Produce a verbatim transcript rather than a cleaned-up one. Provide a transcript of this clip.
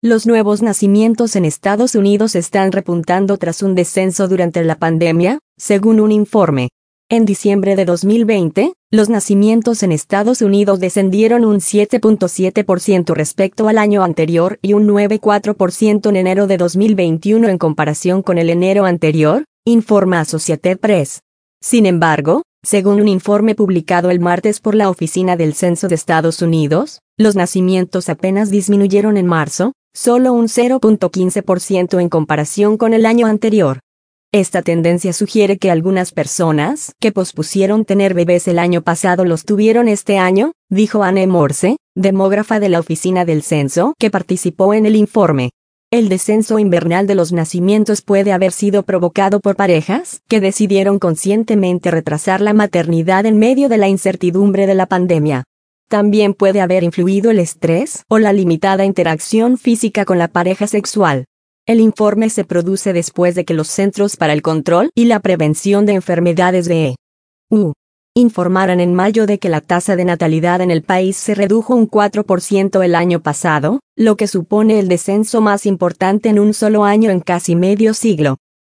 Los nuevos nacimientos en Estados Unidos están repuntando tras un descenso durante la pandemia, según un informe. En diciembre de dos mil veinte, los nacimientos en Estados Unidos descendieron un siete punto siete por ciento respecto al año anterior y un nueve punto cuatro por ciento en enero de dos mil veintiuno en comparación con el enero anterior, informa Associated Press. Sin embargo, según un informe publicado el martes por la Oficina del Censo de Estados Unidos, los nacimientos apenas disminuyeron en marzo, solo un cero punto quince por ciento en comparación con el año anterior. Esta tendencia sugiere que algunas personas que pospusieron tener bebés el año pasado los tuvieron este año, dijo Anne Morse, demógrafa de la Oficina del Censo que participó en el informe. El descenso invernal de los nacimientos puede haber sido provocado por parejas que decidieron conscientemente retrasar la maternidad en medio de la incertidumbre de la pandemia. También puede haber influido el estrés o la limitada interacción física con la pareja sexual. El informe se produce después de que los Centros para el Control y la Prevención de Enfermedades de E U informaran en mayo de que la tasa de natalidad en el país se redujo un cuatro por ciento el año pasado, lo que supone el descenso más importante en un solo año en casi medio siglo.